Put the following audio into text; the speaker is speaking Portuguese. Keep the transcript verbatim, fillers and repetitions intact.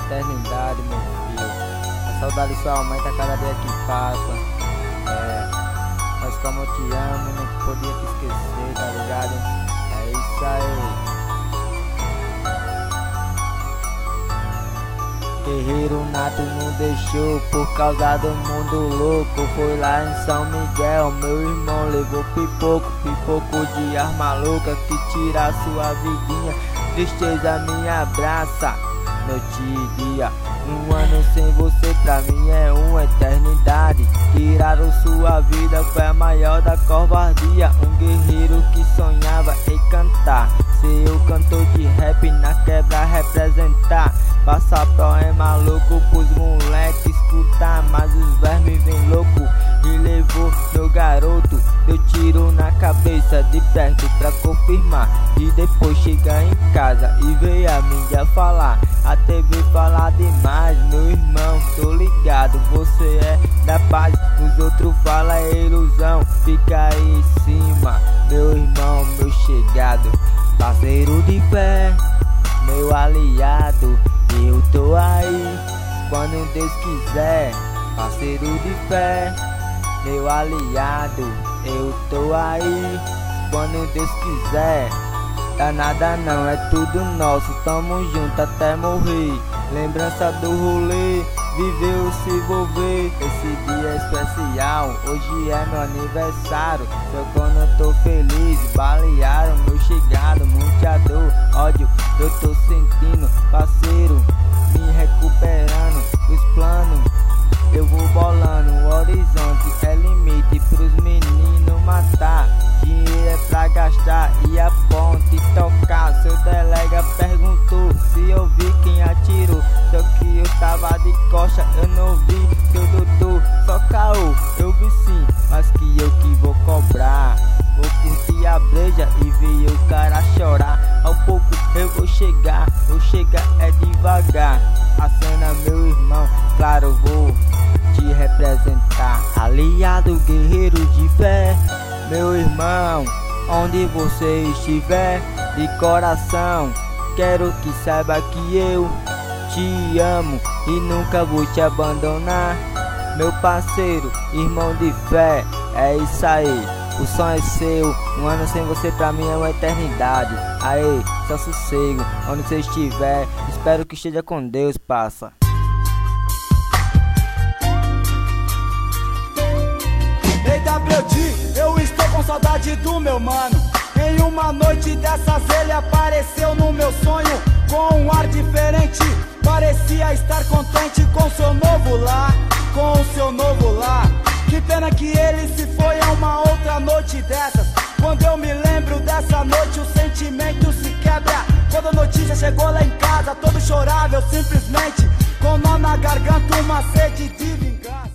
eternidade, meu filho. A saudade só aumenta cada dia que passa. É, mas como eu te amo, não podia te esquecer, tá ligado? É isso aí. Guerreiro nato não deixou por causa do mundo louco. Foi lá em São Miguel, meu irmão levou pipoco, pipoco de arma louca que tira sua vidinha. Tristeza me abraça, noite e dia. Um ano sem você pra mim é uma eternidade. Tiraram sua vida, foi a maior da covardia. Um guerreiro que sonhava em cantar, ser o cantor de rap na quebra representar. Passar poema louco pros moleque escutar, mas os vermes vem louco e levou meu garoto. Deu tiro na cabeça de perto pra confirmar, e depois chega em casa e veio a mídia falar. A T V fala demais, meu irmão, tô ligado, você é da paz. Os outros falam é ilusão, fica aí em cima, meu irmão, meu chegado. Parceiro de fé, meu aliado, eu tô aí quando Deus quiser. Parceiro de fé, meu aliado, eu tô aí quando Deus quiser. Dá nada não, é tudo nosso, tamo junto até morrer. Lembrança do rolê, viveu se envolver. Esse dia é especial, hoje é meu aniversário. Só quando eu tô feliz, balearam meu chegado. Muita dor, ódio, eu tô sentindo. Parceiro, me recuperando, os planos eu vou bolando. O horizonte é limite pros meninos matar. Dinheiro é pra gastar e a ponte tocar. Seu delega perguntou se eu vi quem atirou, só que eu tava de costa, eu não vi. Seu doutor, só caô, eu vi sim, mas que eu que vou cobrar. Vou curtir a breja e ver o cara chorar. Ao pouco eu vou chegar, vou chegar é devagar. A cena, meu irmão, claro, vou te representar. Aliado, guerreiro de fé, meu irmão, onde você estiver, de coração, quero que saiba que eu te amo e nunca vou te abandonar. Meu parceiro, irmão de fé, é isso aí, o som é seu. Um ano sem você pra mim é uma eternidade. Aê, só sossego, onde você estiver, espero que esteja com Deus, passa. Ei W D, eu estou com saudade do meu mano. Em uma noite dessas ele apareceu no meu sonho com um ar diferente. Parecia estar contente com seu novo lar, com o seu novo lar. Que pena que ele se foi a uma outra noite dessas. Quando eu me lembro dessa noite o sentimento se quebra. Quando a notícia chegou lá em casa todo chorava, eu simplesmente com nó na garganta, uma sede de vingança.